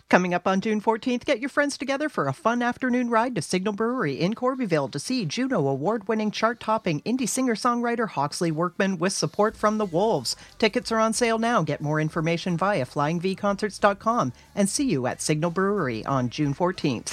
Coming up on June 14th, get your friends together for a fun afternoon ride to Signal Brewery in Corbyville to see Juno award-winning chart-topping indie singer-songwriter Hawksley Workman with support from the Wolves. Tickets are on sale now. Get more information via flyingvconcerts.com and see you at Signal Brewery on June 14th.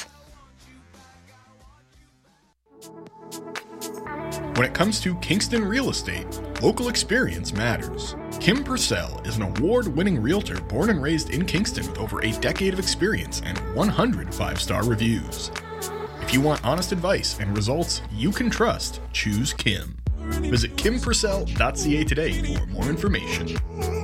When it comes to Kingston real estate, local experience matters. Kim Purcell is an award-winning realtor born and raised in Kingston with over a decade of experience and 100 five-star reviews. If you want honest advice and results you can trust, choose Kim. Visit kimpurcell.ca today for more information.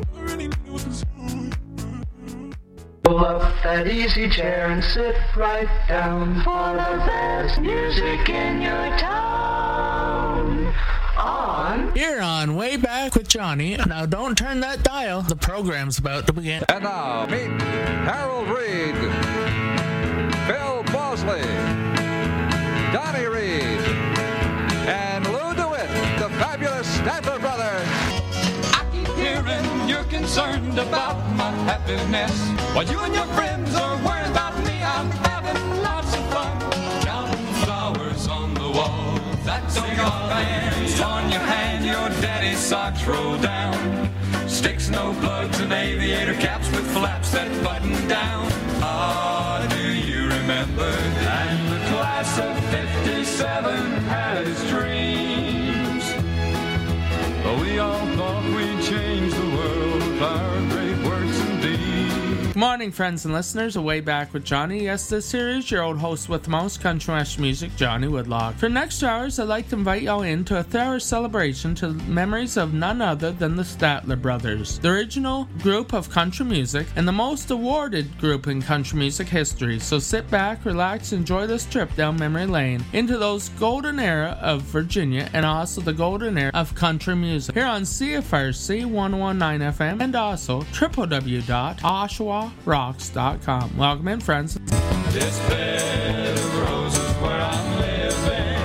Pull up that easy chair and sit right down for the best music in your town. You're on Way Back with Johnny. Now don't turn that dial. The program's about to begin. And now, meet Harold Reed, Phil Bosley, Donnie Reed, and Lou DeWitt, the fabulous Statler Brothers. I keep hearing you're concerned about my happiness. While you and your friends are worried about me, I'm having lots of fun. Counting flowers on the wall. That's all your fans on your hand, your daddy's socks roll down. Sticks, no plugs, and aviator caps with flaps that button down. Ah, do you remember? And the class of 57 had its dreams. But we all thought we'd change the world with our great works and deeds. Good morning, friends and listeners. Way Back with Johnny. Yes, this here is your old host with the most country western music, Johnny Woodlock. For the next 2 hours, I'd like to invite y'all into a 3-hour celebration to memories of none other than the Statler Brothers, the original group of country music and the most awarded group in country music history. So sit back, relax, enjoy this trip down memory lane into those golden era of Virginia and also the golden era of country music here on CFRC 119 FM and also www.oshawarocks.com. Welcome in, friends. This bed of roses where I'm living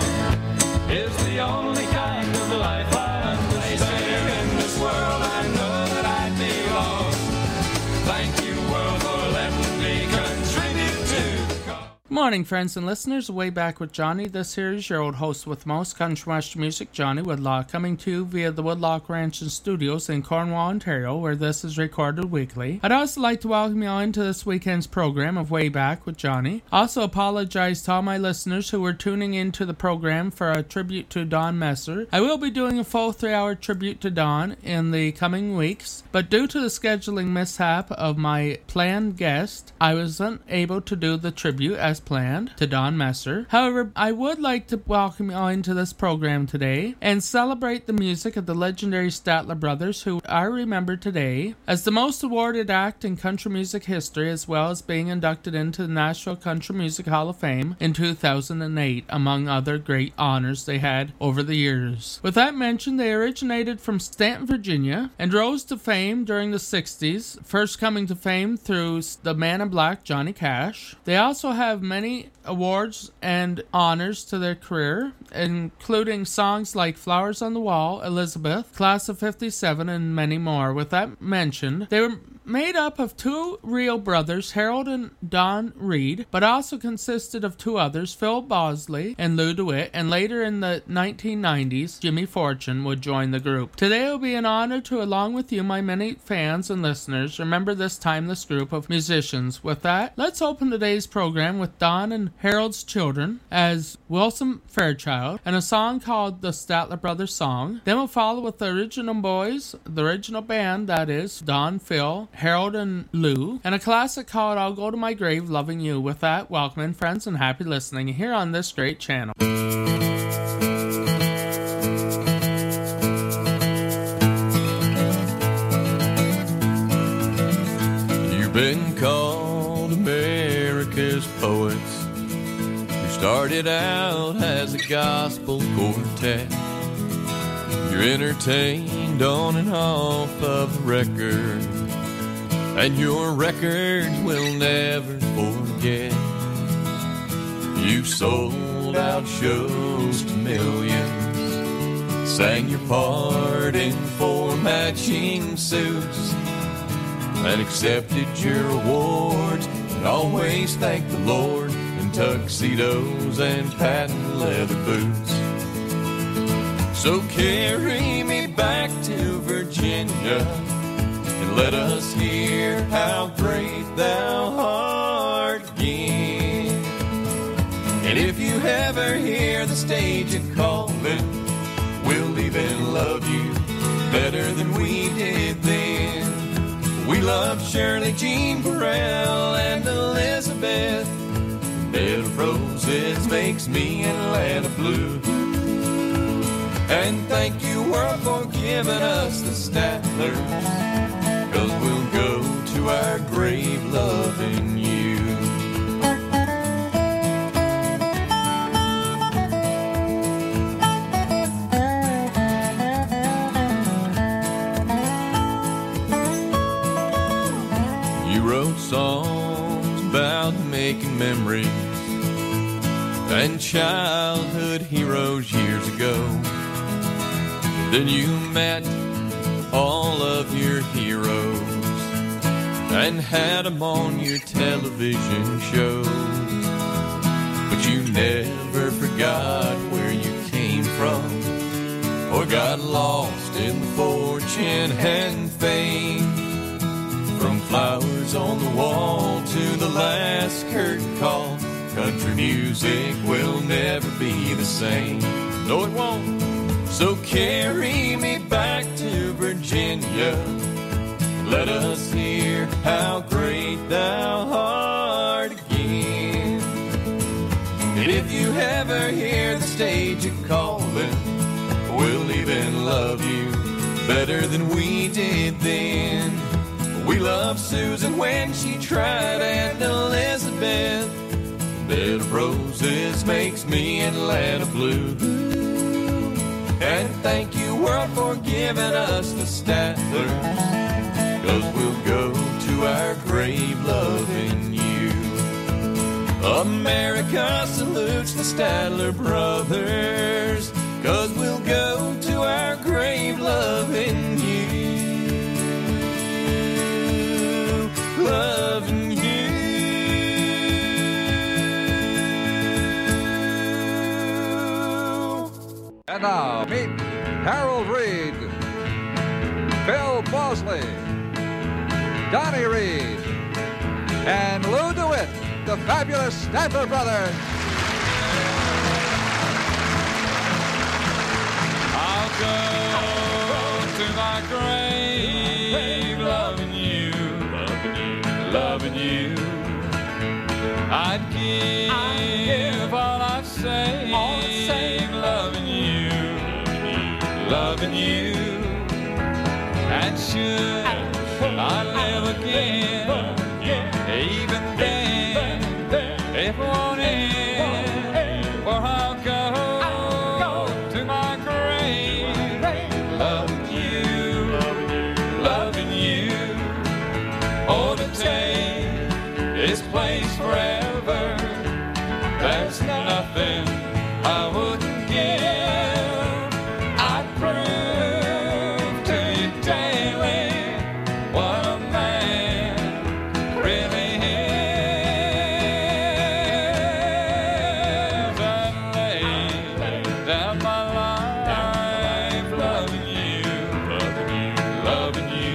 is the only kind of life I understand. In this world I know that I belong. Thank you, world, for letting me contribute to the cause. Good morning, friends and listeners. Way Back with Johnny. This here is your old host with most country western music, Johnny Woodlock, coming to you via the Woodlock Ranch and Studios in Cornwall, Ontario, where this is recorded weekly. I'd also like to welcome you on to this weekend's program of Way Back with Johnny. Also apologize to all my listeners who were tuning into the program for a tribute to Don Messer. I will be doing a full 3-hour tribute to Don in the coming weeks, but due to the scheduling mishap of my planned guest, I wasn't able to do the tribute as planned to Don Messer. However, I would like to welcome you on to this program today and celebrate the music of the legendary Statler Brothers, who I remember today as the most awarded act in country music history, as well as being inducted into the Nashville Country Music Hall of Fame in 2008, among other great honors they had over the years. With that mentioned, they originated from Stanton, Virginia, and rose to fame during the 60s, first coming to fame through the Man in Black, Johnny Cash. They also have many awards and honors to their career, including songs like Flowers on the Wall, Elizabeth, Class of 57, and many more. With that mentioned, they were made up of 2 real brothers, Harold and Don Reed, but also consisted of 2 others, Phil Bosley and Lou DeWitt, and later in the 1990s, Jimmy Fortune would join the group. Today it will be an honor to, along with you, my many fans and listeners, remember this timeless group of musicians. With that, let's open today's program with Don and Harold's children as Wilson Fairchild and a song called the Statler Brothers Song. Then we'll follow with the original boys, the original band, that is Don, Phil, Harold, and Lou, and a classic called I'll Go to My Grave Loving You. With that, welcome in, friends, and happy listening here on this great channel. You've been called America's poets. You started out as a gospel quartet. You're entertained on and off of the record, and your records will never forget. You sold out shows to millions, sang your part in 4 matching suits, and accepted your awards and always thank the Lord in tuxedos and patent leather boots. So carry me back to Virginia and let us hear how great thou art again. And if you ever hear the stage a-calling, we'll even love you better than we did then. We love Shirley, Jean Burrell, and Elizabeth. Bed of roses makes me Atlanta blue. And thank you, world, for giving us the Statlers, 'cause we'll go to our grave loving you. You wrote songs about making memories and childhood heroes years ago. Then you met all of your heroes and had them on your television shows. But you never forgot where you came from or got lost in the fortune and fame. From flowers on the wall to the last curtain call, country music will never be the same. No, it won't. So carry me back to Virginia. Let us hear how great thou art again. And if you ever hear the stage a-calling, we'll even love you better than we did then. We love Susan when she tried and Elizabeth. Bed of roses makes me Atlanta blue. And thank you, world, for giving us the Statlers, 'cause we'll go to our grave loving you. America salutes the Statler brothers, 'cause we'll go to our grave loving you. Loving you. And now, meet Harold Reed, Phil Bosley, Donnie Reed, and Lou DeWitt, the fabulous Statler brothers. I'll go to my grave loving you, loving you. I'd give all I've saved, loving you, loving you. And should I live again, even then, if it won't end, for I'll go to my grave, loving you, loving you. Oh, to take this place forever, there's nothing I wouldn't give. I'd prove to you daily what a man really is. I'd lay down my life loving you, loving you.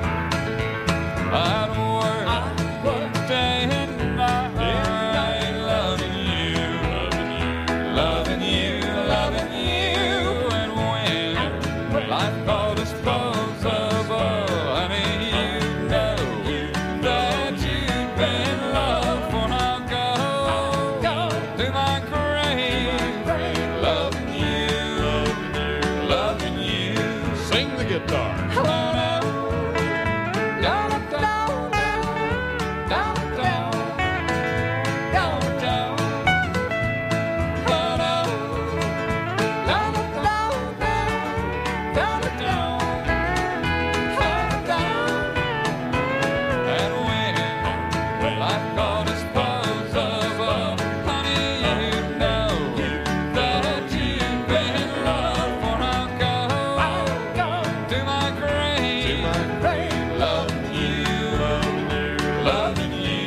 I'd work day and night loving you, loving you, loving you. And when life got disposable, honey, you know that you've been loved. For I'll go to my grave, loving you, loving you. Sing the guitar. Loving you, loving you.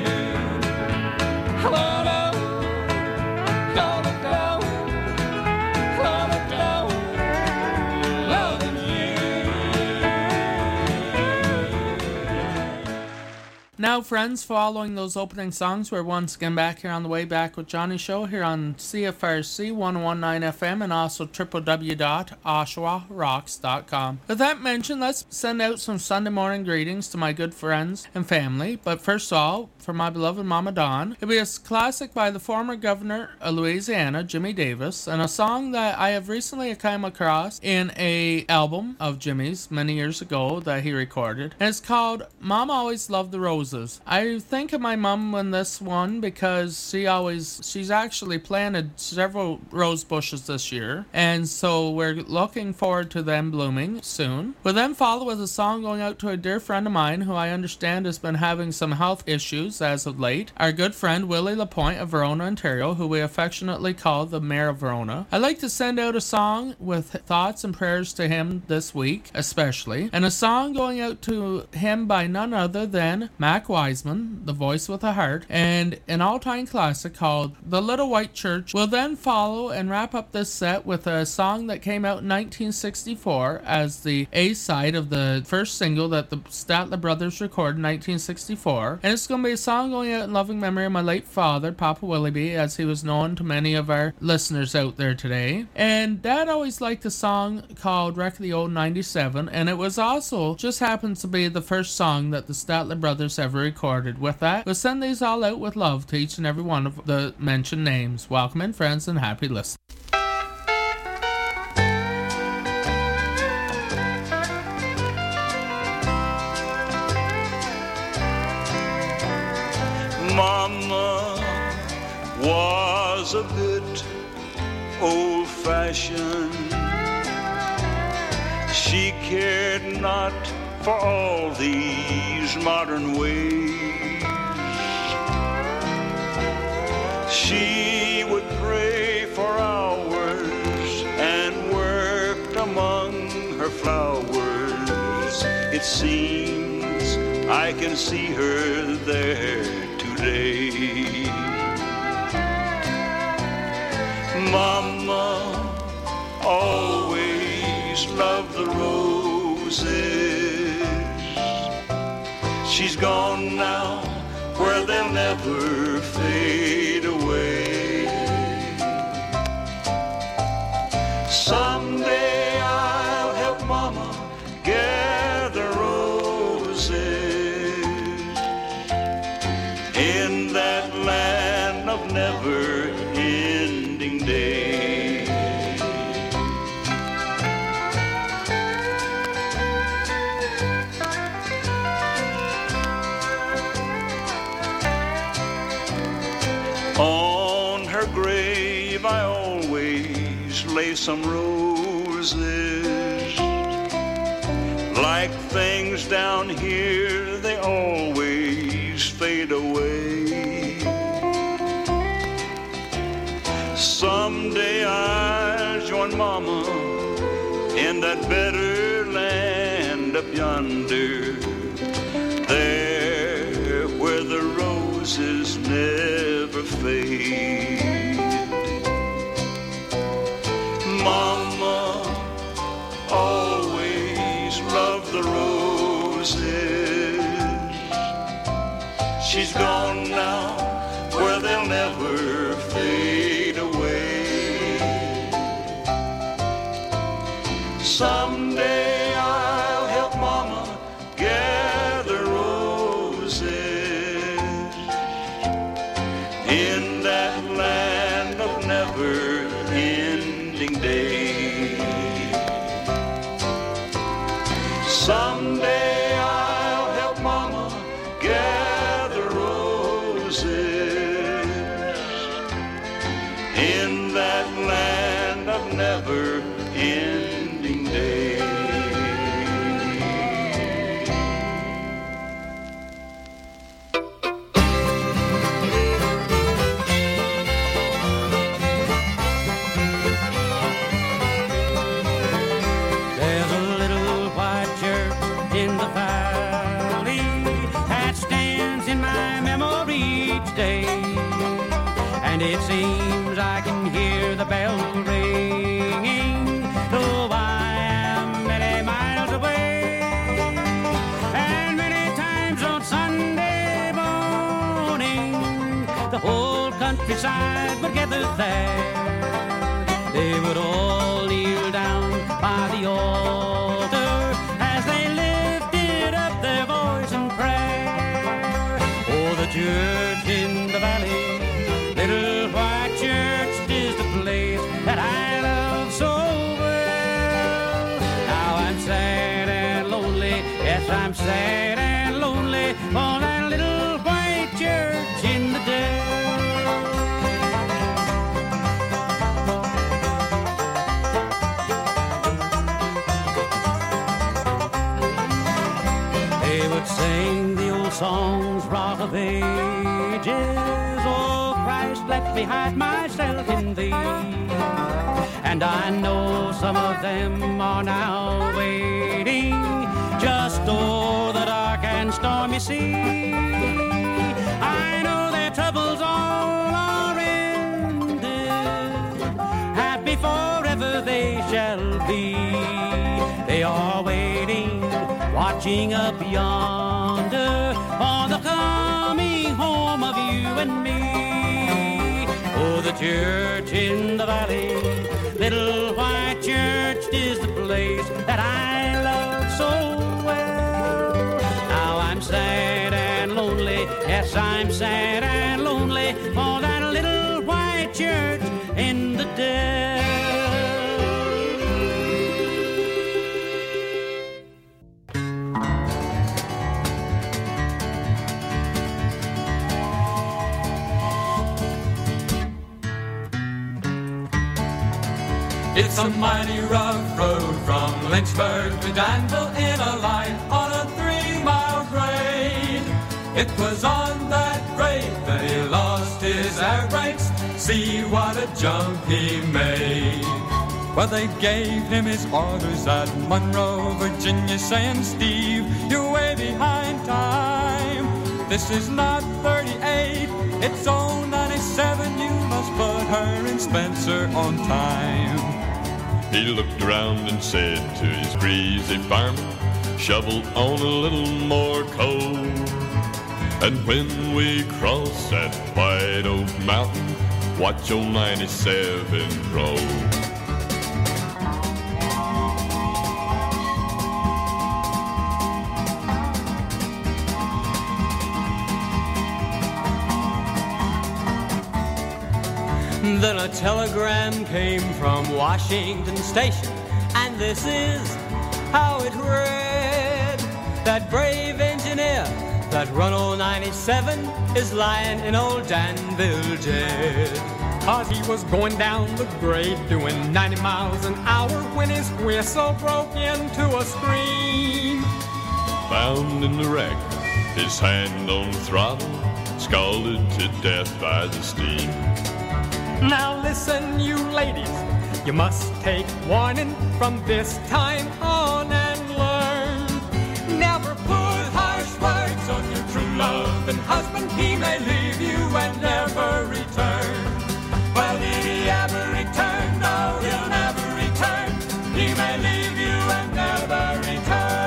Now, friends, following those opening songs, we're once again back here on the Way Back with Johnny show here on CFRC 101.9 FM and also www.oshawarocks.com. With that mentioned, let's send out some Sunday morning greetings to my good friends and family. But first of all, for my beloved Mama Dawn, it'll be a classic by the former governor of Louisiana, Jimmy Davis, and a song that I have recently come across in a album of Jimmy's many years ago that he recorded. And it's called Mom Always Loved the Roses. I think of my mom in this one because she's actually planted several rose bushes this year, and so we're looking forward to them blooming soon. We'll then follow with a song going out to a dear friend of mine who I understand has been having some health issues as of late, our good friend Willie Lapointe of Verona, Ontario, who we affectionately call the Mayor of Verona. I'd like to send out a song with thoughts and prayers to him this week especially, and a song going out to him by none other than Mac Wiseman, the voice with a heart, and an all-time classic called The Little White Church. We'll then follow and wrap up this set with a song that came out in 1964 as the A-side of the first single that the Statler Brothers recorded in 1964, and it's going to be a song going out in loving memory of my late father, Papa Willoughby, as he was known to many of our listeners out there today. And Dad always liked a song called Wreck of the Old 97, and it was also just happens to be the first song that the Statler Brothers ever recorded. With that, we'll send these all out with love to each and every one of the mentioned names. Welcome in, friends, and happy listening. Mama was a bit old-fashioned. She cared not for all these modern ways. She would pray for hours and worked among her flowers. It seems I can see her there today. Mama always loved the roses. She's gone now where they'll never fade away. Someday I'll help Mama gather roses in that land of never-ending day. On her grave I always lay some roses. Like things down here, they always fade away. Someday I'll join Mama in that better land up yonder, there where the roses never fade. Mama always loved the roses. She's gone now where they'll never fade away. Someday I'll help Mama gather roses in that land of never-ending day. Someday I'll help Mama gather roses in that land of never-ending day. And it seems I can hear the bell ringing, though I am many miles away. And many times on Sunday the whole countryside would gather there. They would all kneel down by the altar as they lifted up their voice in prayer. Oh, the church in the valley, little white church, is the place that I love so well. Now I'm sad and lonely, yes, I'm sad and lonely for that little white church in the dell. They would sing the old songs, rock of ages, oh Christ, let me hide myself in thee. And I know some of them are now waiting just o'er the dark and stormy sea. I know their troubles all are ended, happy forever they shall be. They are waiting, watching up yonder for the coming home of you and me. Oh, the church in the valley, little white church, is the place that I love so well. Now I'm sad and lonely, yes, I'm sad and lonely for that little white church in the dell. It's a mighty rough road from Lynchburg to Danville in a line on a 3-mile grade. It was on that grade that he lost his air brakes. See what a jump he made. Well, they gave him his orders at Monroe, Virginia, saying, Steve, you're way behind time. This is not 38, it's 097. You must put her in Spencer on time. He looked around and said to his greasy fireman, shovel on a little more coal. And when we cross that White Oak Mountain, watch old 97 roll. Then a telegram came from Washington Station, and this is how it read. That brave engineer that run old 97 is lying in old Danville dead. 'Cause he was going down the grade doing 90 miles an hour when his whistle broke into a scream. Found in the wreck, his hand on the throttle, scalded to death by the steam. Now listen, you ladies, you must take warning from this time on and learn. Never put harsh words on your true love and husband. He may leave you and never return. Well, did he ever return? No, he'll never return. He may leave you and never return.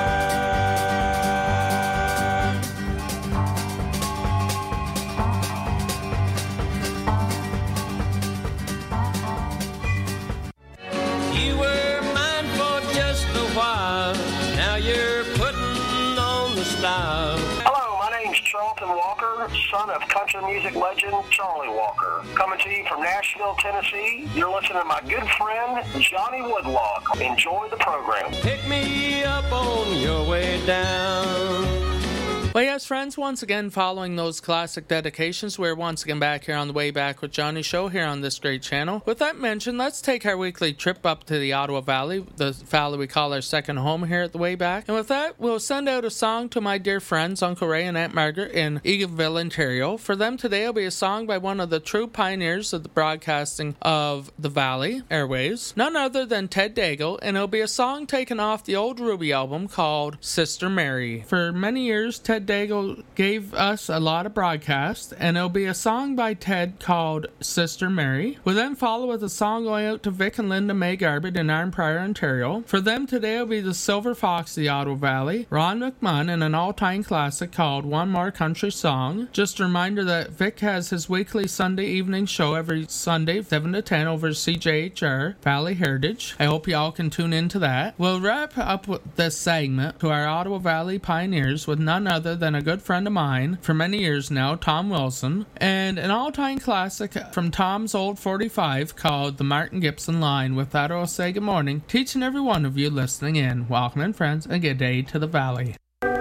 You were mine for just a while, now you're putting on the style. Hello, my name's Charlton Walker, son of country music legend Charlie Walker. Coming to you from Nashville, Tennessee. You're listening to my good friend Johnny Woodlock. Enjoy the program. Pick me up on your way down. Well, yes, friends, once again, following those classic dedications, we're once again back here on the Way Back with Johnny show here on this great channel. With that mentioned, let's take our weekly trip up to the Ottawa Valley, the valley we call our second home here at the Way Back. And with that, we'll send out a song to my dear friends, Uncle Ray and Aunt Margaret in Eagleville, Ontario. For them today, it'll be a song by one of the true pioneers of the broadcasting of the Valley airwaves, none other than Ted Daigle, and it'll be a song taken off the old Ruby album called Sister Mary. For many years, Ted Ted Daigle gave us a lot of broadcasts, and it'll be a song by Ted called Sister Mary. We'll then follow with a song going out to Vic and Linda May Garbett in Arnprior, Ontario. For them today will be the Silver Fox of the Ottawa Valley, Ron McMahon, and an all-time classic called One More Country Song. Just a reminder that Vic has his weekly Sunday evening show every Sunday, 7 to 10 over CJHR, Valley Heritage. I hope you all can tune into that. We'll wrap up with this segment to our Ottawa Valley pioneers with none other than a good friend of mine for many years now, Tom Wilson, and an all-time classic from Tom's old 45 called The Martin Gibson Line. With that, I'll say good morning to each and every one of you listening in. Welcome in, friends, and good day to the Valley.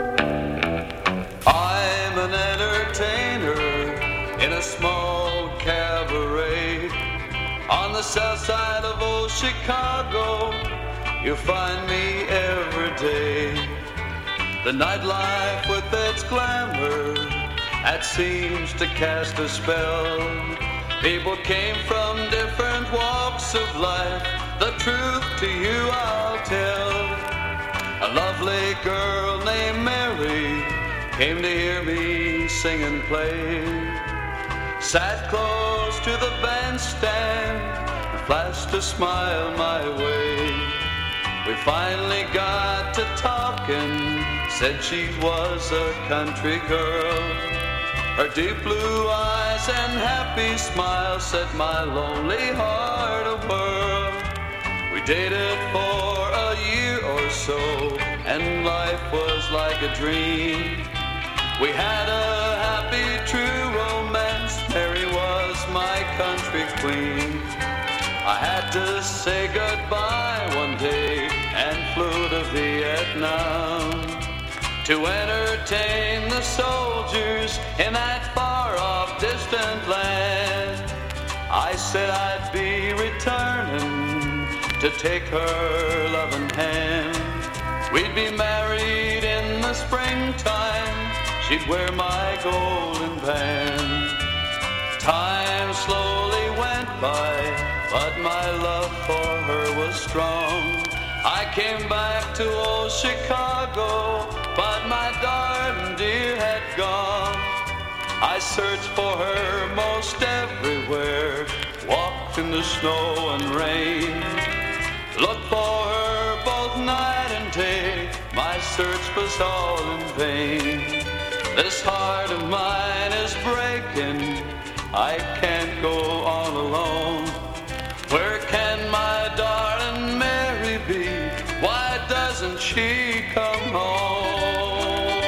I'm an entertainer in a small cabaret on the south side of old Chicago. You'll find me every day. The nightlife with its glamour, that seems to cast a spell. People came from different walks of life. The truth to you I'll tell. A lovely girl named Mary came to hear me sing and play. Sat close to the bandstand, flashed a smile my way. We finally got to talking, said she was a country girl. Her deep blue eyes and happy smile set my lonely heart a-whirl. We dated for a year or so, and life was like a dream. We had a happy, true romance. Mary was my country queen. I had to say goodbye one day and flew to Vietnam to entertain the soldiers in that far-off distant land. I said I'd be returning to take her loving hand. We'd be married in the springtime. She'd wear my golden band. Time slowly went by, but my love for her was strong. I came back to old Chicago, but my darling dear had gone. I searched for her most everywhere, walked in the snow and rain, looked for her both night and day. My search was all in vain. This heart of mine is breaking, I can't go on alone. Where can my darling Mary be? Why doesn't she come home?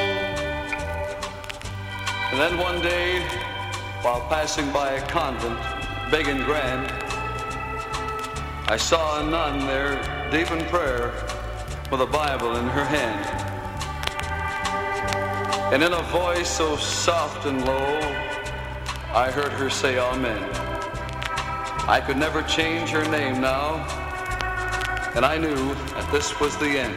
And then one day, while passing by a convent, big and grand, I saw a nun there, deep in prayer, with a Bible in her hand. And in a voice so soft and low, I heard her say amen. I could never change her name now, and I knew that this was the end.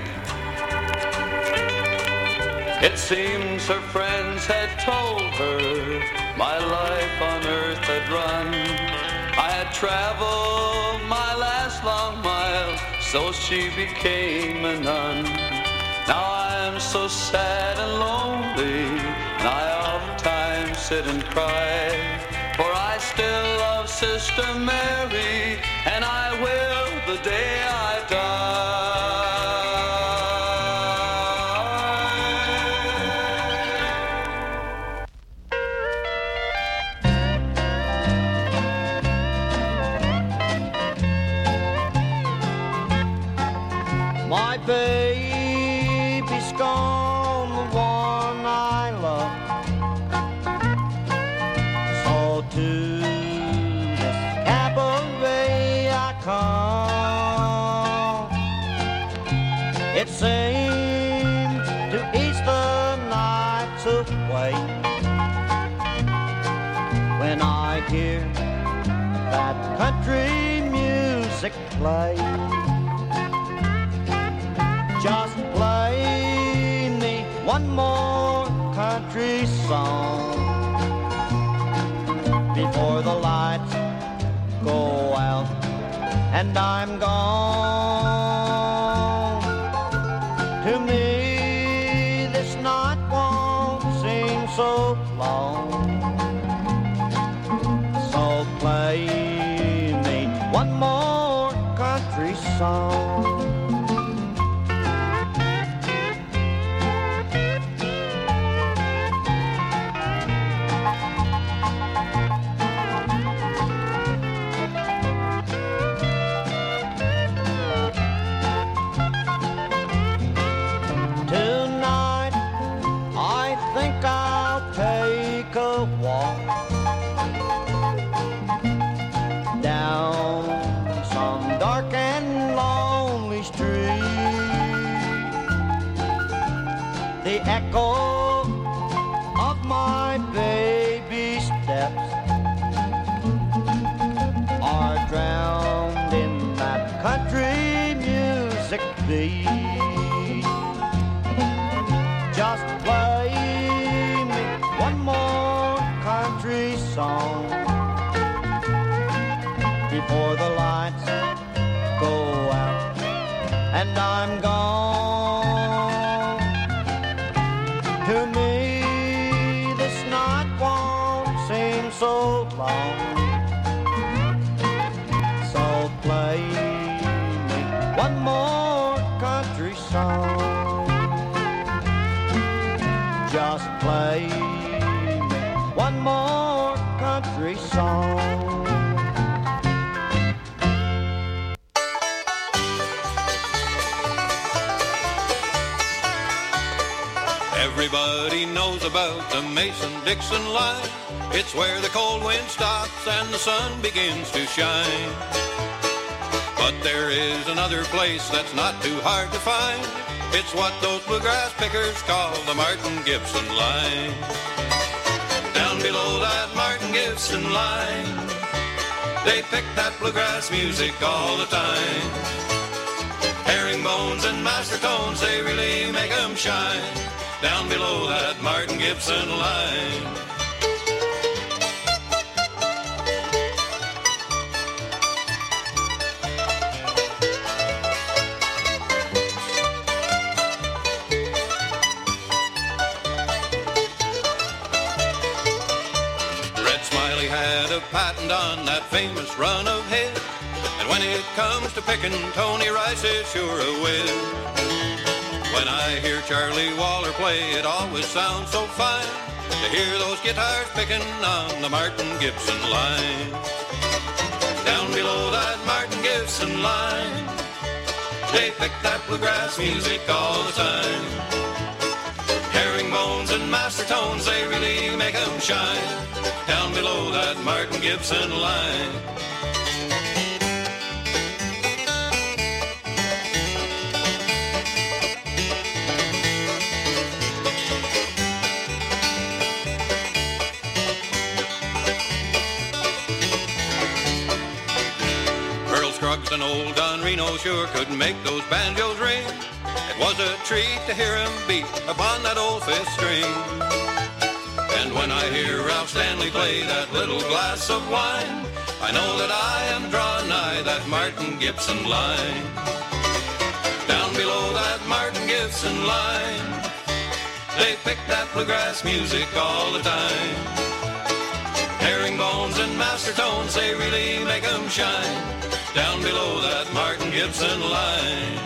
It seems her friends had told her my life on earth had run. I had traveled my last long mile, so she became a nun. Now I'm so sad and lonely, and I oftentimes sit and cry, for I still love Sister Mary, and I will the day I die. My baby's gone, the one I love. So to this cabaret I come. It seems to ease the nights away when I hear that country music play. Just play me one more country song before the lights go out and I'm gone. To me this night won't song. Tonight, I think I'll take a walk down some dark and lonely street. The echo of my baby's steps are drowned in that country music beat. Just play me one more country song before the lights go out and I'm gone. To me, this night won't seem so long. So play me one more country song. Just play me one more country song. Everybody knows about the Mason-Dixon line. It's where the cold wind stops and the sun begins to shine. But there is another place that's not too hard to find. It's what those bluegrass pickers call the Martin Gibson line. Down below that Martin Gibson line, they pick that bluegrass music all the time. Herringbones and master tones, they really make 'em shine. Down below that Martin Gibson line. Patent on that famous run of head, and when it comes to picking, Tony Rice is sure a win. When I hear Charlie Waller play, it always sounds so fine to hear those guitars picking on the Martin Gibson line. Down below that Martin Gibson line, they pick that bluegrass music all the time. Herringbones and master tones, they really make 'em shine. Down below that Martin Gibson line. Earl Scruggs and old Don Reno sure couldn't make those banjos ring. It was a treat to hear him beat upon that old fifth string. And when I hear Ralph Stanley play that little glass of wine, I know that I am drawing nigh that Martin Gibson line. Down below that Martin Gibson line, they pick that bluegrass music all the time. Herringbones and master tones, they really make 'em shine. Down below that Martin Gibson line.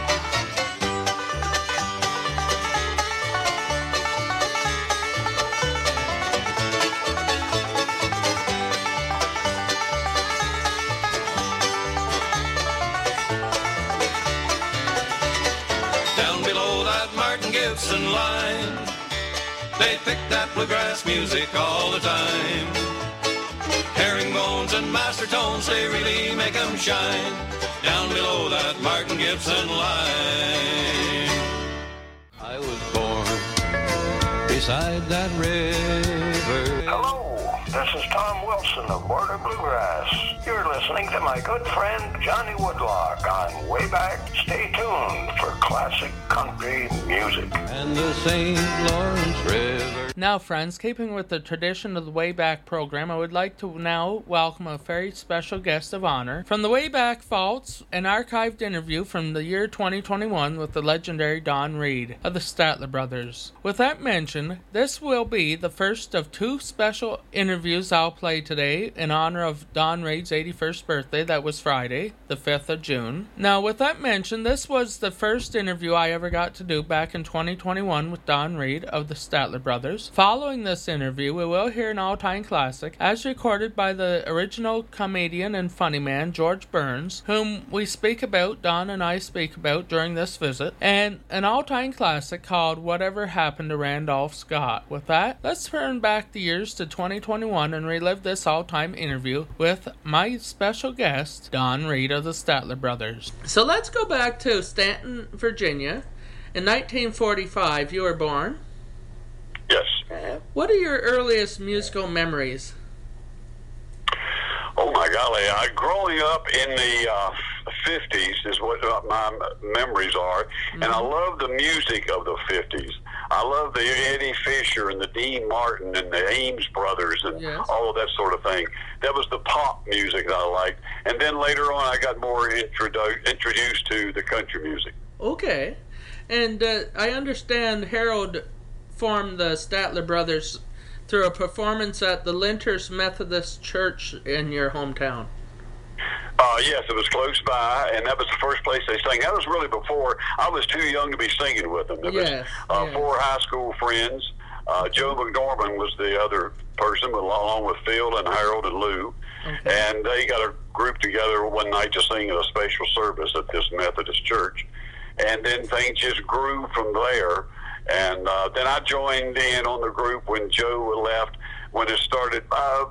Gibson line, they pick that bluegrass music all the time. Herringbones and master tones, they really make 'em shine. Down below that Martin Gibson line. I was born beside that river. Hello, this is Tom Wilson of Border Bluegrass. You're listening to my good friend Johnny Woodlock on Way Back. Stay tuned for classic country music. And the St. Lawrence River. Now, friends, keeping with the tradition of the Way Back program, I would like to now welcome a very special guest of honor. From the Way Back Vaults, an archived interview from the year 2021 with the legendary Don Reed of the Statler Brothers. With that mentioned, this will be the first of two special interviews I'll play today in honor of Don Reed's 81st birthday. That was Friday, the 5th of June. Now, with that mentioned, this was the first interview I ever got to do back in 2021 with Don Reed of the Statler Brothers. Following this interview, we will hear an all-time classic, as recorded by the original comedian and funny man, George Burns, whom we speak about, Don and I speak about during this visit, and an all-time classic called Whatever Happened to Randolph Scott. With that, let's turn back the years to 2021 and relive this all-time interview with my special guest, Don Reed of the Statler Brothers. So let's go back to Stanton, Virginia. In 1945, you were born. Yes. What are your earliest musical memories? Oh my golly! Growing up in the 50s is what my memories are, and I love the music of the 50s. I love the Eddie Fisher and the Dean Martin and the Ames Brothers and all of that sort of thing. That was the pop music that I liked, and then later on I got more introduced to the country music. Okay, and I understand Harold formed the Statler Brothers through a performance at the Lyndhurst Methodist Church in your hometown. Yes, it was close by, and that was the first place they sang. That was really before I was too young to be singing with them. It was four high school friends. Joe McDormand was the other person, along with Phil and Harold and Lou. And they got a group together one night to sing a special service at this Methodist church. And then things just grew from there. And then I joined in on the group when Joe left, when it started about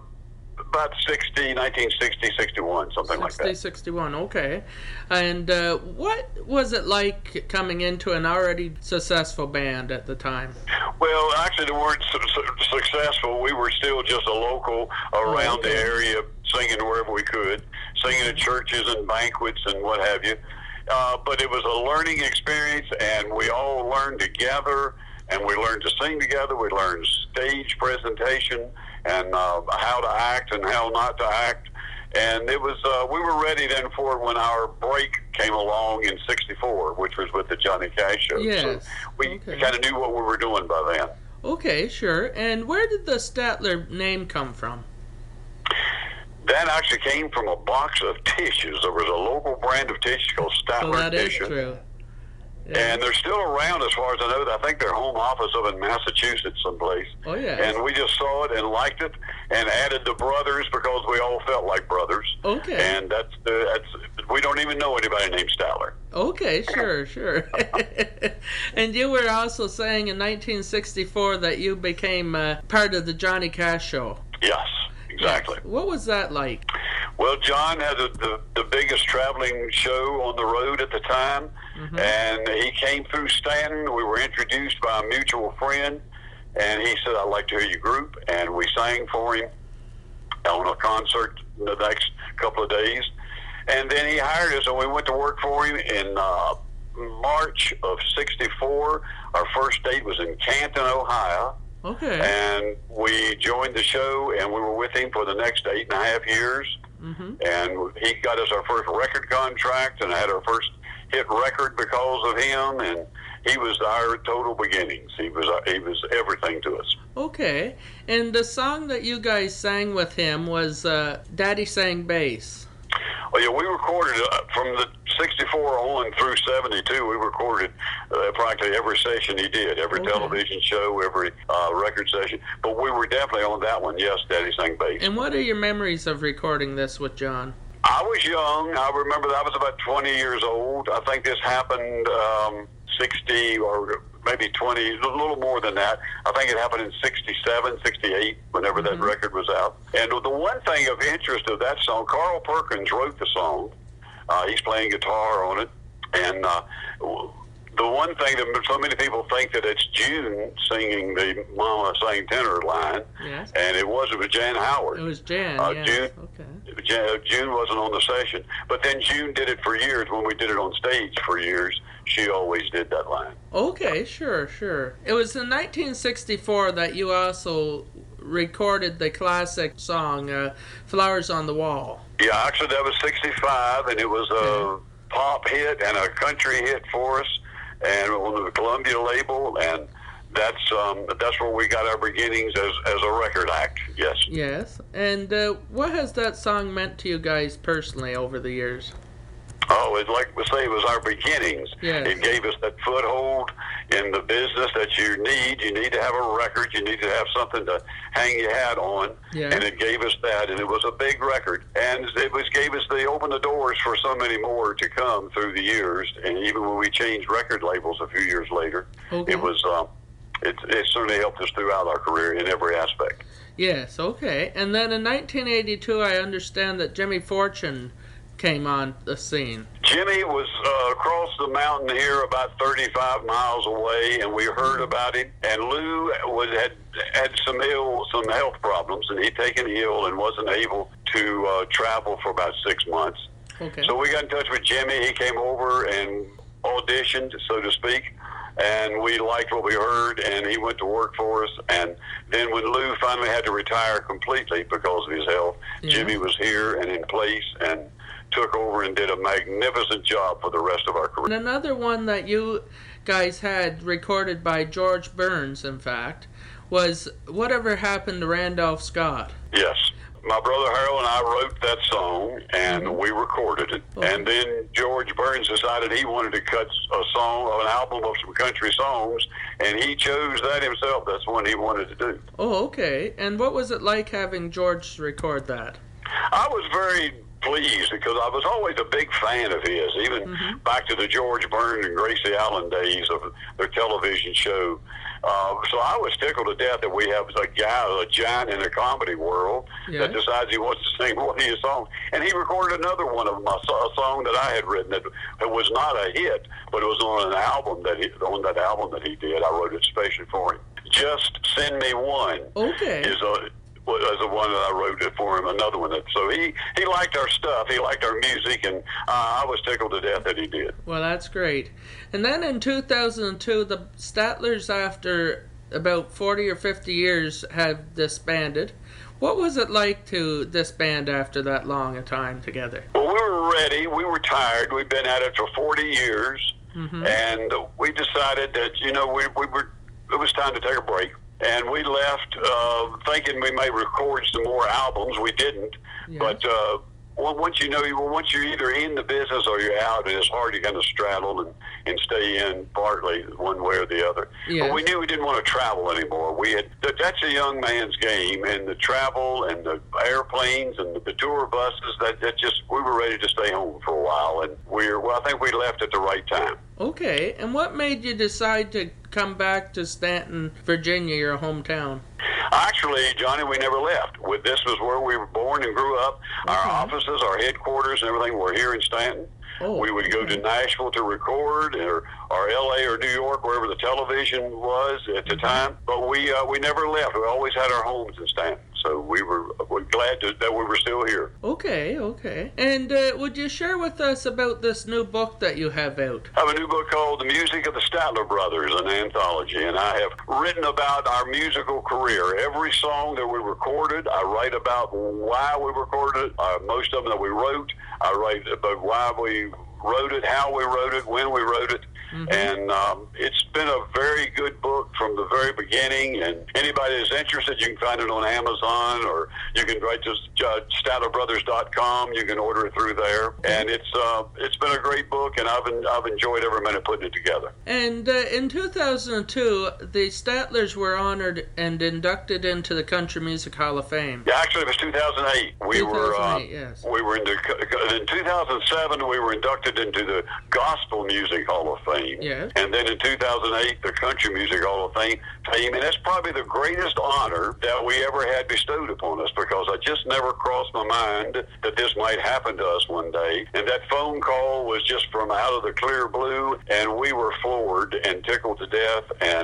1960, 61, something like that. 61, okay. And what was it like coming into an already successful band at the time? Well, actually, they weren't successful. We were still just a local around the area, singing wherever we could, singing at churches and banquets and what have you. But it was a learning experience, and we all learned together, and we learned to sing together. We learned stage presentation and how to act and how not to act. And it was we were ready then for it when our break came along in '64, which was with the Johnny Cash show. Yes. So we kind of knew what we were doing by then. Okay, sure. And where did the Statler name come from? That actually came from a box of tissues. There was a local brand of tissue called Statler Tissue. Is true. Yeah. And they're still around as far as I know. I think their home office up in Massachusetts someplace. Oh, yeah. And we just saw it and liked it and added the brothers because we all felt like brothers. Okay. And that's we don't even know anybody named Statler. Okay, sure. And you were also saying in 1964 that you became part of the Johnny Cash show. Yes, exactly. Yes. What was that like? Well, John had the biggest traveling show on the road at the time, and he came through Stanton. We were introduced by a mutual friend, and he said, "I'd like to hear your group," and we sang for him on a concert the next couple of days. And then he hired us, and we went to work for him in March of '64. Our first date was in Canton, Ohio. Okay. And we joined the show, and we were with him for the next 8.5 years. And he got us our first record contract, and I had our first hit record because of him. And he was our total beginnings. He was everything to us. Okay. And the song that you guys sang with him was Daddy Sang Bass. Well, yeah, we recorded from the '64 on through '72. We recorded practically every session he did, every television show, every record session. But we were definitely on that one. Yes, Daddy Sang Bass. And what are your memories of recording this with John? I was young. I remember that I was about 20 years old. I think this happened 60 or maybe 20, a little more than that. I think it happened in '67, '68, whenever that record was out. And the one thing of interest of that song, Carl Perkins wrote the song. He's playing guitar on it. And the one thing that so many people think that it's June singing the Mama Sang Tenor line. Yes. And it was Jan Howard. It was Jan, June, June wasn't on the session. But then June did it for years when we did it on stage for years. She always did that line. Okay, sure. It was in 1964 that you also recorded the classic song Flowers on the Wall. Yeah, actually that was 65, and it was a pop hit and a country hit for us, and on the Columbia label, and that's where we got our beginnings as a record act. Yes. And what has that song meant to you guys personally over the years? Oh, like we say, it was our beginnings. Yes. It gave us that foothold in the business that you need. You need to have a record. You need to have something to hang your hat on. Yeah. And it gave us that, and it was a big record. And it opened the doors for so many more to come through the years. And even when we changed record labels a few years later, it was it certainly helped us throughout our career in every aspect. Yes, okay. And then in 1982, I understand that Jimmy Fortune came on the scene. Jimmy was across the mountain here about 35 miles away, and we heard about it. And Lou had some health problems, and he'd taken ill and wasn't able to travel for about 6 months. Okay. So we got in touch with Jimmy. He came over and auditioned, so to speak, and we liked what we heard, and he went to work for us. And then when Lou finally had to retire completely because of his health, Jimmy was here and in place and took over and did a magnificent job for the rest of our career. And another one that you guys had recorded by George Burns, in fact, was Whatever Happened to Randolph Scott. Yes. My brother Harold and I wrote that song, and we recorded it. And then George Burns decided he wanted to cut an album of some country songs, and he chose that himself. That's the one he wanted to do. Oh, okay. And what was it like having George record that? I was very pleased because I was always a big fan of his, even back to the George Burns and Gracie Allen days of their television show. So I was tickled to death that we have a giant in the comedy world that decides he wants to sing one of his songs. And he recorded another one of a song that I had written that was not a hit, but it was on that album that he did. I wrote it especially for him. Just Send Me One. Okay. Was the one that I wrote it for him, another one. So he liked our stuff, he liked our music, and I was tickled to death that he did. Well, that's great. And then in 2002, the Statlers, after about 40 or 50 years, have disbanded. What was it like to disband after that long a time together? Well, we were ready. We were tired. We'd been at it for 40 years, and we decided that, it was time to take a break. And we left thinking we may record some more albums. We didn't. But once you're either in the business or you're out, and it's hard to kind of straddle and stay in partly one way or the other. But we knew we didn't want to travel anymore. That's a young man's game, and the travel and the airplanes and the tour buses, we were ready to stay home for a while, and I think we left at the right time. Okay, and what made you decide to come back to Stanton, Virginia, your hometown? Actually, Johnny, we never left. This was where we were born and grew up. Our offices, our headquarters, and everything were here in Stanton. We would go to Nashville to record, or L.A. or New York, wherever the television was at the time. But we never left. We always had our homes in Stanton. So we're glad that we were still here. Okay. And would you share with us about this new book that you have out? I have a new book called The Music of the Statler Brothers, an anthology, and I have written about our musical career. Every song that we recorded, I write about why we recorded it. Most of them that we wrote, I write about why we wrote it, how we wrote it, when we wrote it. And it's been a very good book from the very beginning, and anybody that's interested, you can find it on Amazon, or you can write to StatlerBrothers.com. You can order it through there, and it's been a great book, and I've enjoyed every minute putting it together. And in 2002, the Statlers were honored and inducted into the Country Music Hall of Fame. Yeah, actually, it was 2008. We were in 2007. We were inducted into the Gospel Music Hall of Fame. Yes. And then in 2008, the Country Music Hall of Fame, and that's probably the greatest honor that we ever had bestowed upon us, because I just never crossed my mind that this might happen to us one day. And that phone call was just from out of the clear blue, and we were floored and tickled to death, and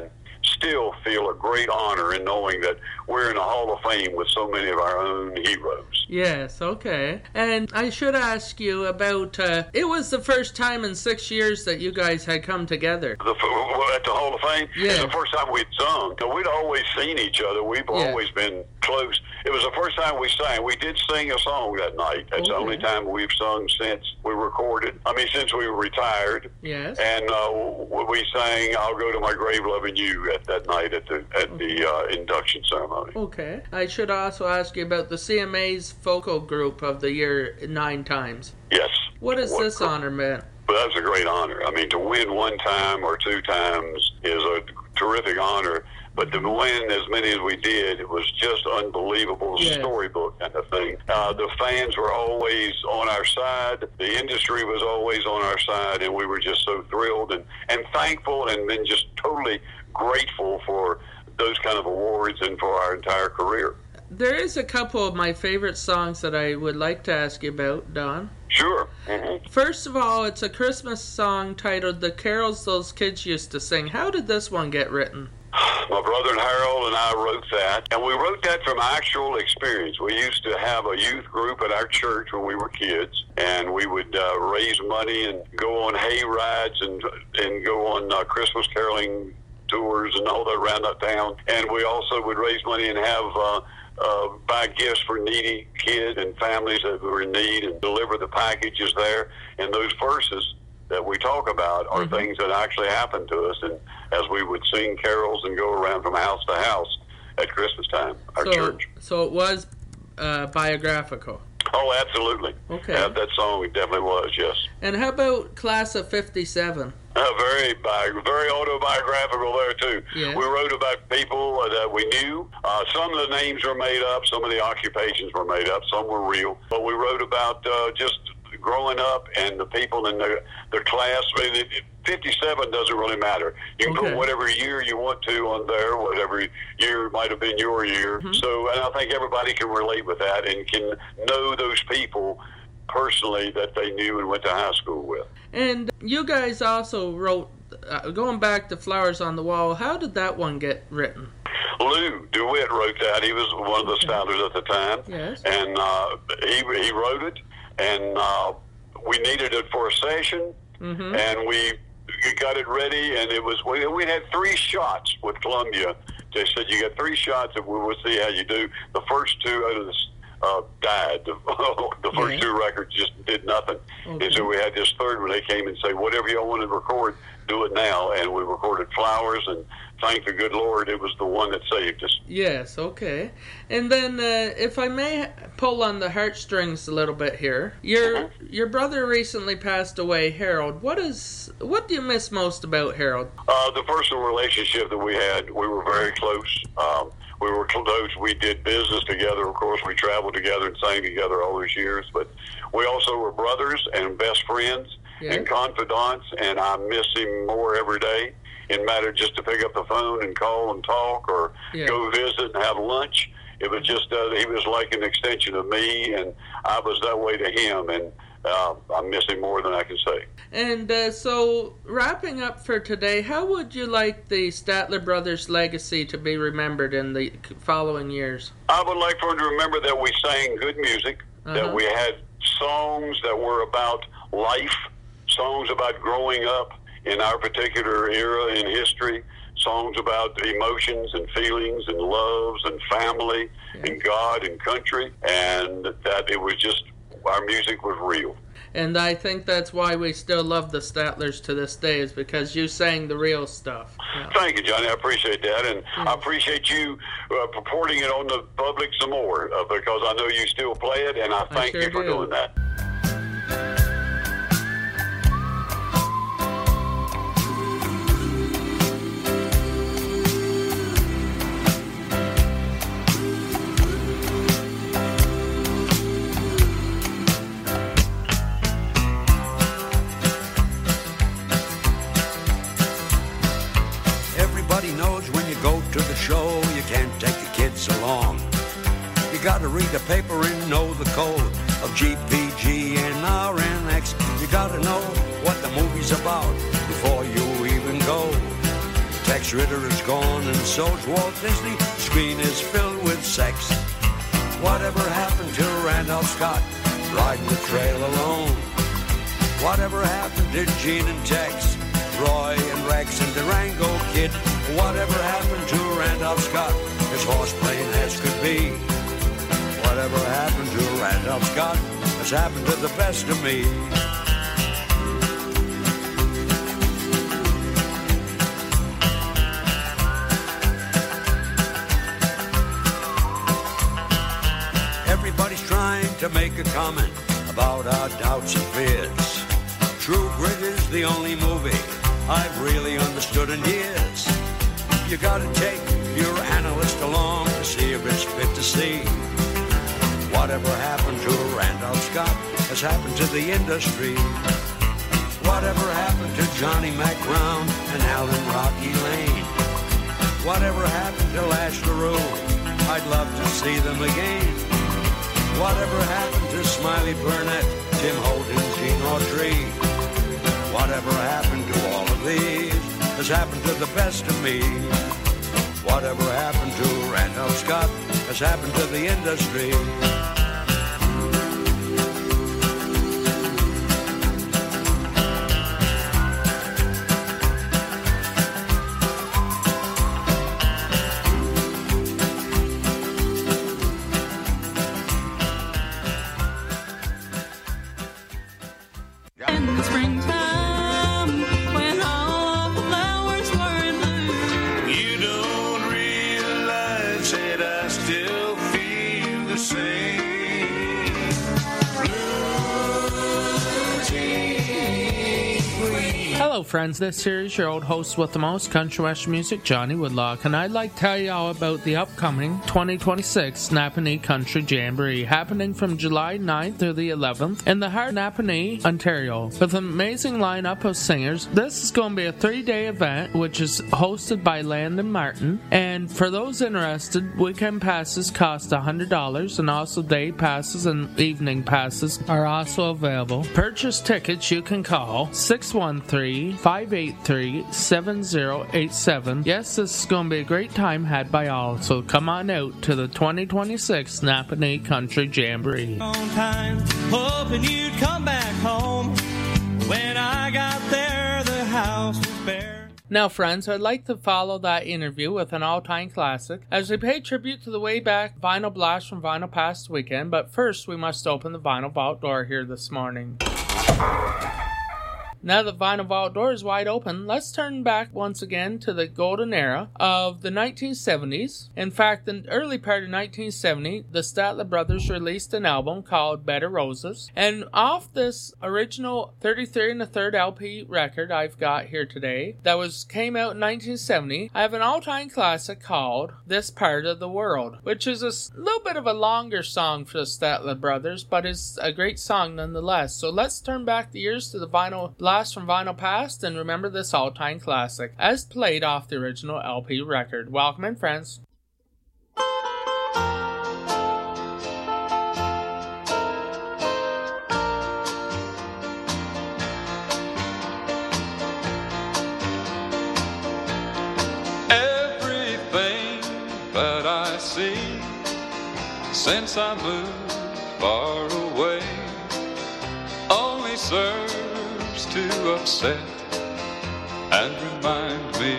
still feel a great honor in knowing that we're in the Hall of Fame with so many of our own heroes. Yes, okay. And I should ask you about, it was the first time in 6 years that you guys had come together. At the Hall of Fame? Yeah. It's the first time we'd sung. We'd always seen each other. We've always been close. It was the first time we sang. We did sing a song that night. That's the only time we've sung since we recorded. I mean, since we were retired. Yes. And we sang "I'll Go to My Grave Loving You" at that night at the induction ceremony. Okay. I should also ask you about the CMA's Focal Group of the Year 9 times. Yes. What is this honor meant? But that's a great honor. I mean, to win 1 time or 2 times is a terrific honor. But to win as many as we did, it was just unbelievable. Storybook kind of thing. The fans were always on our side. The industry was always on our side, and we were just so thrilled and thankful and then just totally grateful for those kind of awards and for our entire career. There is a couple of my favorite songs that I would like to ask you about, Don. Sure. First of all, it's a Christmas song titled "The Carols Those Kids Used to Sing." How did this one get written? My brother and Harold and I wrote that, and we wrote that from actual experience. We used to have a youth group at our church when we were kids, and we would raise money and go on hay rides and go on Christmas caroling tours and all that around that town. And we also would raise money and have buy gifts for needy kids and families that were in need and deliver the packages there. And those verses that we talk about are things that actually happened to us, and as we would sing carols and go around from house to house at Christmas time, our church. So it was biographical. Oh, absolutely. Okay. That song definitely was, yes. And how about Class of 57? Very autobiographical there, too. Yes. We wrote about people that we knew. Some of the names were made up. Some of the occupations were made up. Some were real. But we wrote about just growing up and the people in their class. I mean, 57 doesn't really matter. You can put whatever year you want to on there, whatever year might have been your year. So, and I think everybody can relate with that and can know those people personally that they knew and went to high school with. And you guys also wrote, going back to Flowers on the Wall, how did that one get written? Lou DeWitt wrote that. He was one of the founders at the time. Yes. And he wrote it, and we needed it for a session, and we got it ready, and it was, we had 3 shots with Columbia. They said, you got 3 shots, and we'll see how you do. The first 2 out of this died. The first 2 records just did nothing. And so we had this third one. They came and said, whatever y'all want to record, do it now. And we recorded Flowers, and thank the good Lord, it was the one that saved us. Yes, okay. And then, if I may pull on the heartstrings a little bit here, your brother recently passed away, Harold. What do you miss most about Harold? The personal relationship that we had. We were very close. We were close. We did business together. Of course, we traveled together and sang together all those years. But we also were brothers and best friends and confidants, and I miss him more every day. It mattered just to pick up the phone and call and talk or go visit and have lunch. It was just, he was like an extension of me, and I was that way to him, and I miss him more than I can say. And so, wrapping up for today, how would you like the Statler Brothers legacy to be remembered in the following years? I would like for them to remember that we sang good music, that we had songs that were about life, songs about growing up in our particular era in history, songs about emotions and feelings and loves and family and God and country, and that it was just, our music was real. And I think that's why we still love the Statlers to this day, is because you sang the real stuff. Thank you, Johnny. I appreciate that, and I appreciate you purporting it on the public some more, because I know you still play it, and I thank you for doing that. Show, you can't take the kids along. You gotta read the paper and know the code of GPG and RNX. You gotta know what the movie's about before you even go. Take Max Ritter is gone and so's Walt Disney. The screen is filled with sex. Whatever happened to Randolph Scott riding the trail alone? Whatever happened to Gene and Tex, Roy and Rex and Durango Kid? Whatever happened to Randolph Scott, as horse plain as could be? Whatever happened to Randolph Scott has happened to the best of me. Everybody's trying to make a comment about our doubts and fears. True Grit is the only movie I've really understood in years. You gotta take your analyst along to see if it's fit to see. Whatever happened to Randolph Scott has happened to the industry. Whatever happened to Johnny Mac Brown and Alan Rocky Lane? Whatever happened to Lash LaRue? I'd love to see them again. Whatever happened to Smiley Burnett, Tim Holden, Gene Autry? Whatever happened to all of these has happened to the best of me. Whatever happened to Randolph Scott has happened to the industry. In the springtime, when all the flowers were in bloom, you don't realize that I still feel the same. Blue jeans, green. Hello friends, this here is your old host with the most, Country Western Music, Johnny Woodlock, and I'd like to tell you all about the upcoming 2026 Napanee Country Jamboree, happening from July 9th through the 11th in the heart of Napanee, Ontario. With an amazing lineup of singers, this is going to be a 3-day event which is hosted by Landon Martin, and for those interested, weekend passes cost $100, and also day passes and evening passes are also available. Purchase tickets you can call 613-583-7087. Yes, this is going to be a great time had by all, so come on out to the 2026 Napanee Country Jamboree. On time, hoping you'd come back home. When I got there, the house was bare. Now, friends, I'd like to follow that interview with an all-time classic as we pay tribute to the way back vinyl blast from Vinyl Past Weekend, but first we must open the Vinyl Vault door here this morning. Now that Vinyl Vault door is wide open, let's turn back once again to the golden era of the 1970s. In fact, in the early part of 1970, the Statler Brothers released an album called Bed of Roses. And off this original 33 1/3 LP record I've got here today, that came out in 1970, I have an all-time classic called This Part of the World, which is a little bit of a longer song for the Statler Brothers, but it's a great song nonetheless. So let's turn back the years to the vinyl blast from Vinyl Past and remember this all-time classic as played off the original LP record. Welcome in, friends. Everything that I see since I moved far away only serves to upset and remind me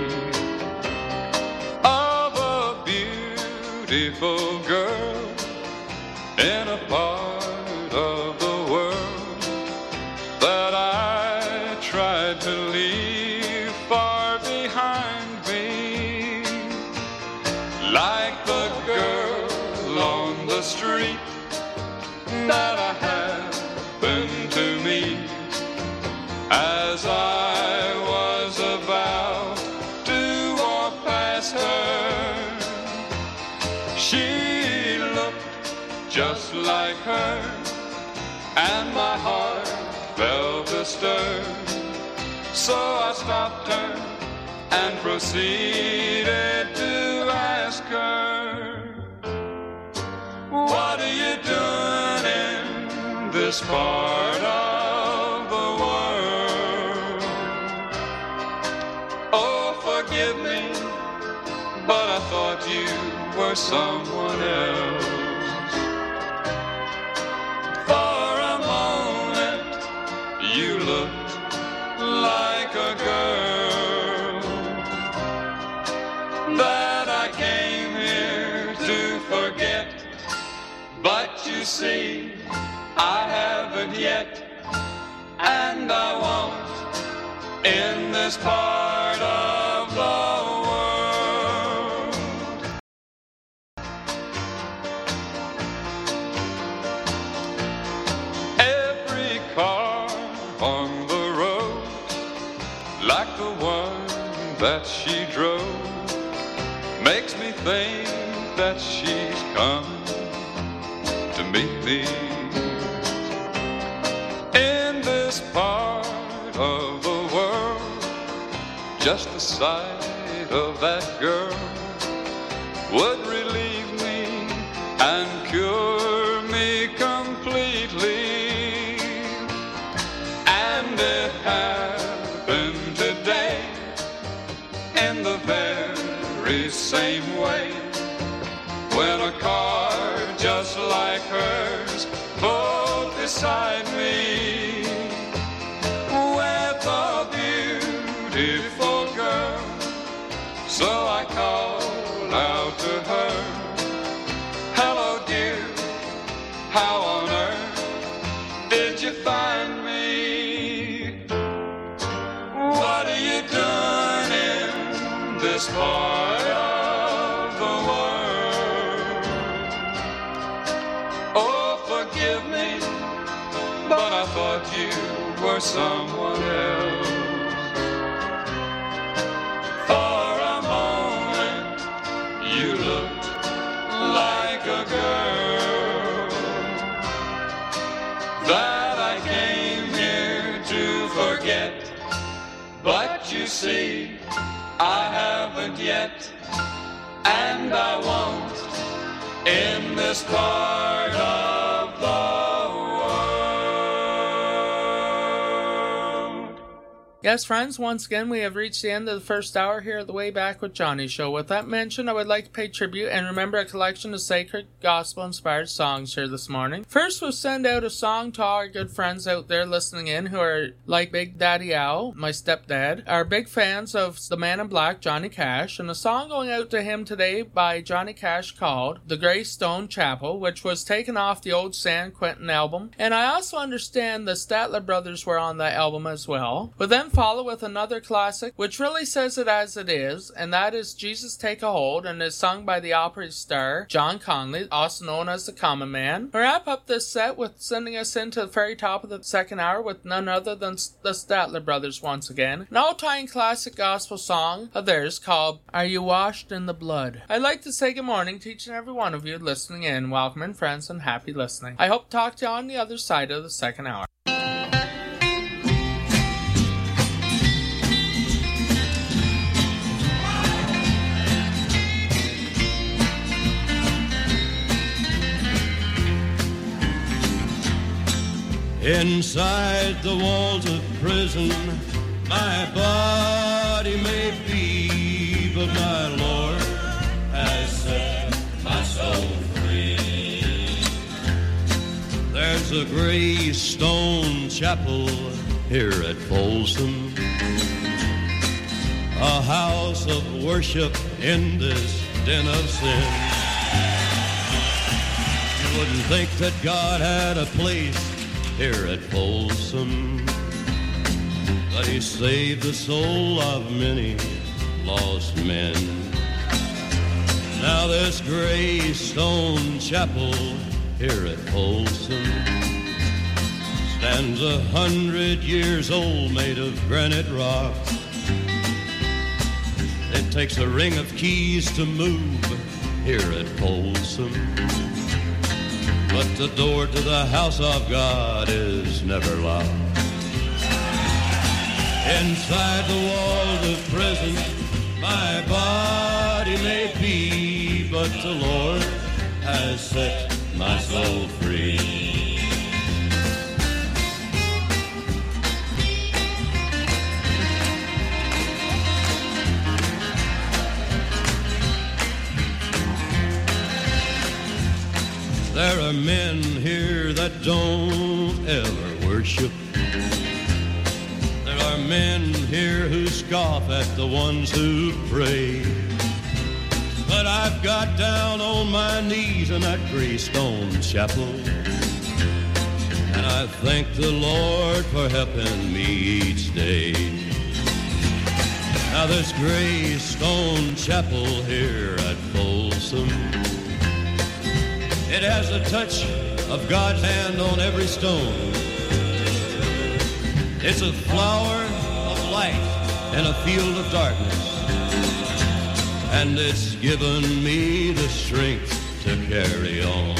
of a beautiful girl in a part of the world that I tried to leave far behind me, like the girl on the street that I happened to meet as I was about to walk past her. She looked just like her, and my heart felt a stir. So I stopped her and proceeded to ask her, what are you doing in this part of the world? Oh, forgive for someone else. For a moment you looked like a girl that I came here to forget. But you see, I haven't yet, and I won't in this part of the world. Every car on the road, like the one that she drove, makes me think that she's come to meet me. In this part of the world, just the sight of that girl would relieve me and cure me completely. And it happened today in the very same way, when a car just like hers pulled beside me with a beautiful girl. So I called out to her, hello dear, how on earth did you find me? What are you doing in this part of the world? Oh, forgive me, but I thought you were someone else. For a moment you looked like a girl that I came here to forget. But you see, I haven't yet, and I won't in this part of the world. Yes, friends, once again, we have reached the end of the first hour here at the Way Back with Johnny show. With that mentioned, I would like to pay tribute and remember a collection of sacred gospel-inspired songs here this morning. First, we'll send out a song to all our good friends out there listening in who are like Big Daddy Al, my stepdad, are big fans of the Man in Black, Johnny Cash, and a song going out to him today by Johnny Cash called The Greystone Chapel, which was taken off the old San Quentin album. And I also understand the Statler Brothers were on that album as well. We'll then follow with another classic, which really says it as it is, and that is Jesus Take a Hold, and is sung by the opera star John Conley, also known as the Common Man. We'll wrap up this set with sending us into the very top of the second hour with none other than the Statler Brothers once again, an all-time classic gospel song of theirs called Are You Washed in the Blood? I'd like to say good morning to each and every one of you listening in. Welcome in, friends, and happy listening. I hope to talk to you on the other side of the second hour. Inside the walls of prison, my body may be, but my Lord has set my soul free. There's a Greystone Chapel here at Folsom, a house of worship in this den of sin. You wouldn't think that God had a place here at Folsom, but he saved the soul of many lost men. Now this Greystone Chapel here at Folsom stands 100 years old, made of granite rock. It takes a ring of keys to move here at Folsom, but the door to the house of God is never locked. Inside the walls of prison, my body may be, but the Lord has set my soul free. There are men here that don't ever worship. There are men here who scoff at the ones who pray. But I've got down on my knees in that gray stone chapel, and I thank the Lord for helping me each day. Now this gray stone chapel here at Folsom, it has a touch of God's hand on every stone. It's a flower of light in a field of darkness, and it's given me the strength to carry on.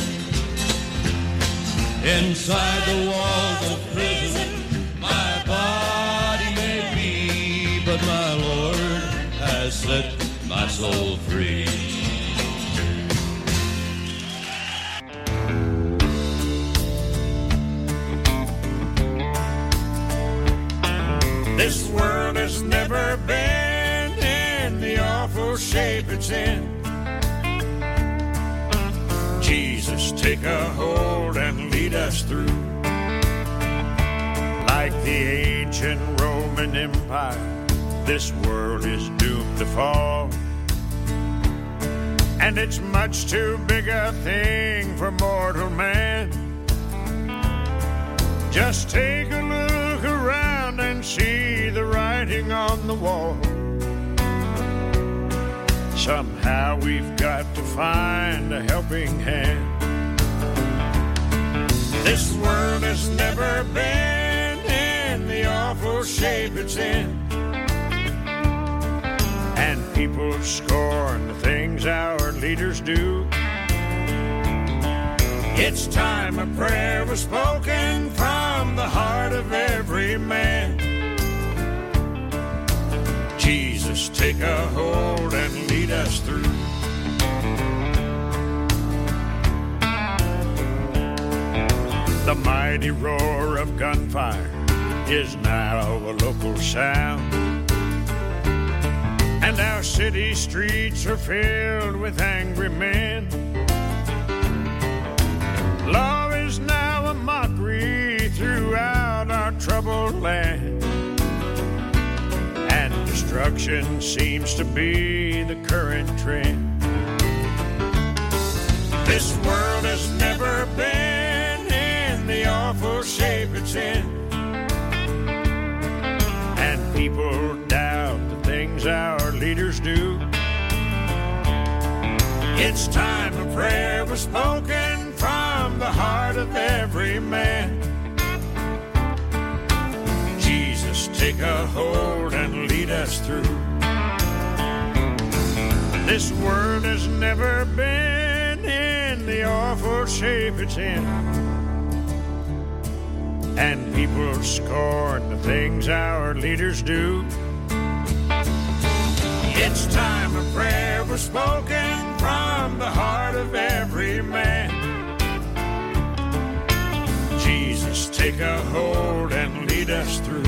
Inside the walls of prison, my body may be, but my Lord has set my soul free. This world has never been in the awful shape it's in. Jesus, take a hold and lead us through. Like the ancient Roman Empire, this world is doomed to fall. And it's much too big a thing for mortal man. Just take a look around and see the writing on the wall. Somehow we've got to find a helping hand. This world has never been in the awful shape it's in. And people scorn the things our leaders do. It's time a prayer was spoken from the heart of every man. Jesus, take a hold and lead us through. The mighty roar of gunfire is now a local sound, and our city streets are filled with angry men. Law is now a mockery throughout our troubled land, and destruction seems to be the current trend. This world has never been in the awful shape it's in, and people doubt the things our leaders do. It's time a prayer was spoken from the heart of every man. Jesus, take a hold and lead us through. This world has never been in the awful shape it's in, and people scorn the things our leaders do. It's time a prayer was spoken from the heart of every man. Jesus, take a hold and lead us through.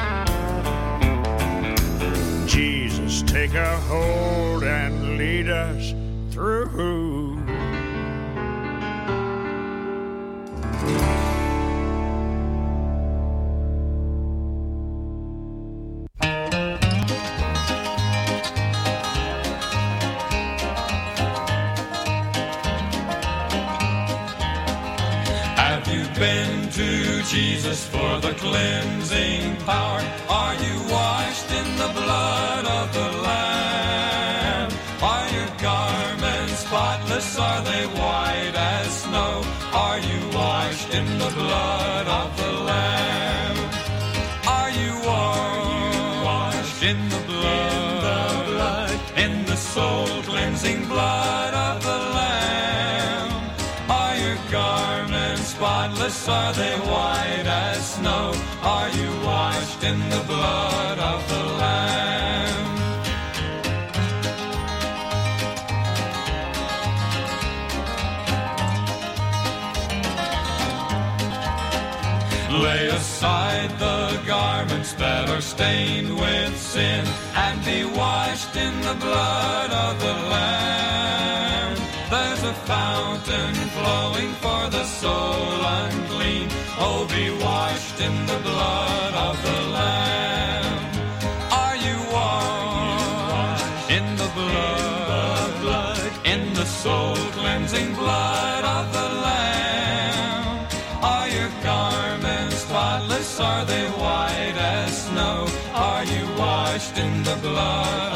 Jesus, take a hold and lead us through. Been to Jesus for the cleansing power? Are you washed in the blood of the Lamb? Are your garments spotless? Are they white as snow? Are you washed in the blood of the Lamb? Are you washed in the blood, in the soul cleansing blood of the Lamb? Are your garments spotless? Are they white as snow? Are you washed in the blood of the Lamb? Lay aside the garments that are stained with sin, and be washed in the blood of the Lamb. There's a fountain flowing for the soul unclean. Oh, be washed in the blood of the Lamb. Are you washed in the blood, in the soul-cleansing blood of the Lamb? Are your garments spotless? Are they white as snow? Are you washed in the blood